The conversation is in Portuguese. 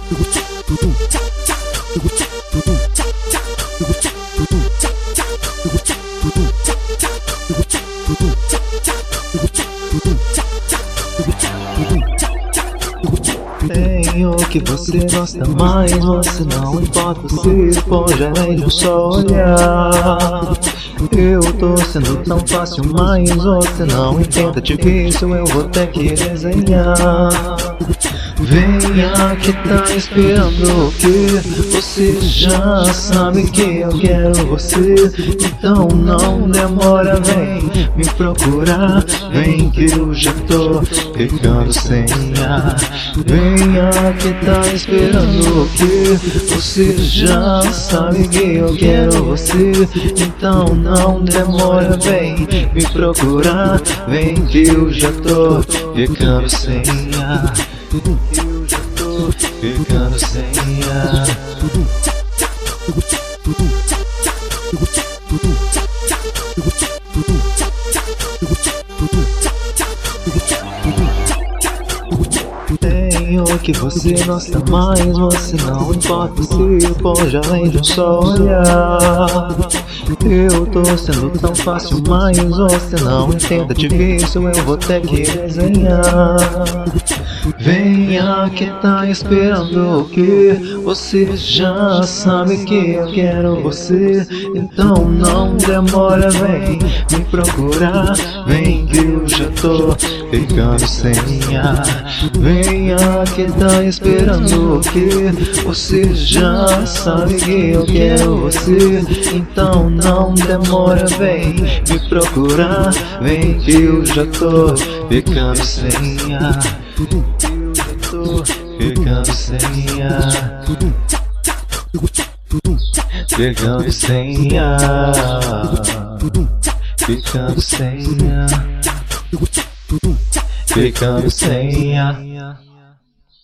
Tenho o que você gosta mais, você não importa se pode além de um só olhar. Eu tô sendo tão fácil, mas você não entenda, difícil, eu vou ter que desenhar. Venha que tá esperando o que? Você já sabe que eu quero você. Então não demora, vem me procurar. Vem que eu já tô ficando sem ar. Venha que tá esperando o que? Você já sabe que eu quero você. Então não demora, vem me procurar. Vem que eu já tô ficando sem ar. Eu já tô ficando sem ar. Tenho o que você gosta mais, você não importa se pode além de um só olhar. Eu tô sendo tão fácil, mas você não entenda, difícil, eu vou ter que desenhar. Venha que tá esperando o que? Você já sabe que eu quero você. Então não demora, vem me procurar. Vem que eu já tô ficando sem ar. Venha que tá esperando o que? Você já sabe que eu quero você. Então não demora, vem me procurar. Vem que eu já tô ficando sem ar. Eu já tô ficando sem ar. Ficando sem ar. Ficando sem ar. Ficando sem ar.